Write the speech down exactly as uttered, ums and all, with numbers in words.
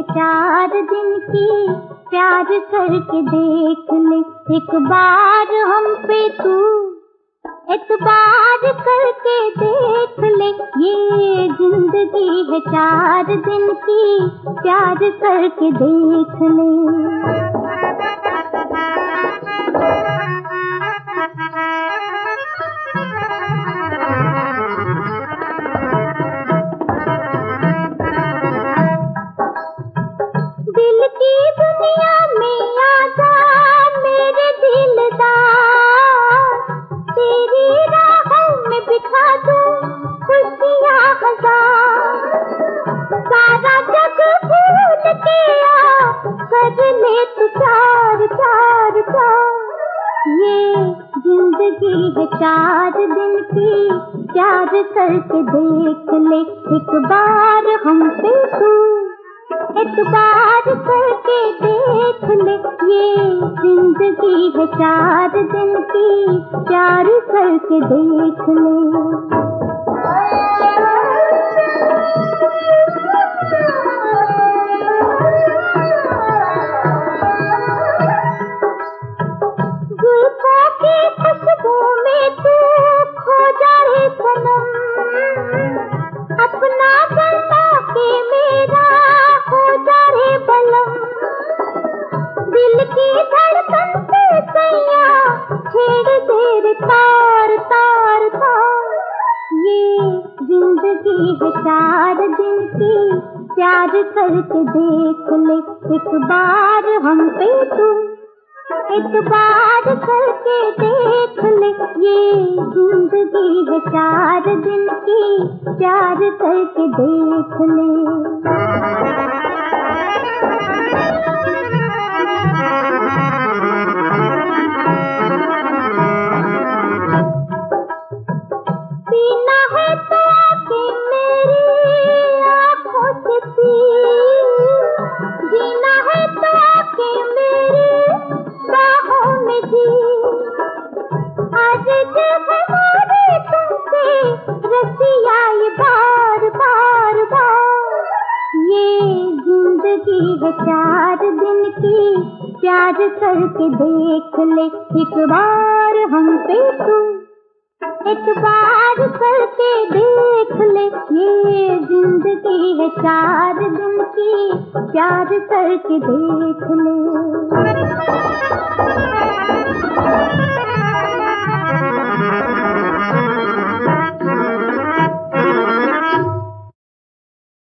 है चार दिन की, प्यार करके देख ले एक बार हम पे तू, एतबार करके देख ले। ये जिंदगी है चार दिन की, प्यार करके देख ले। दिल की दुनिया में आजा मेरे दिलदार, तेरी राहों में बिछा दूं खुशियाँ हजार। सारा जग भूल के आ कर ले तू प्यार प्यार प्यार। ये जिंदगी है चार दिन की, प्यार करके देख ले एक बार हम पे तू, एतबार करके देख ले। ये जिंदगी है चार दिन की, प्यार करके देख ले। जुल्फों की खुशबू में तू खो जाए सनम, अपना बना के मेरा हो जाए बलम। दिल की धड़कन से सैया छेड़ दे तार तार तार। ये जिंदगी है चार दिन की, प्यार करके देख ले एक बार हम पे तू, एक बार करके देख ले। ये जिंदगी है चार दिन की, प्यार करके देख ले। पीना है तो आके मेरी आँखों से पी, जीना है तो आके मेरी बाहों में जी। आज जब हमारे तुमसे रसिया ये बार बार बार। ये जिंदगी है चार दिन की, प्यार करके देख ले एक बार हम पे तू, एक बार करके देख ले। ये जिंदगी है चार दिन की, प्यार करके देख ले।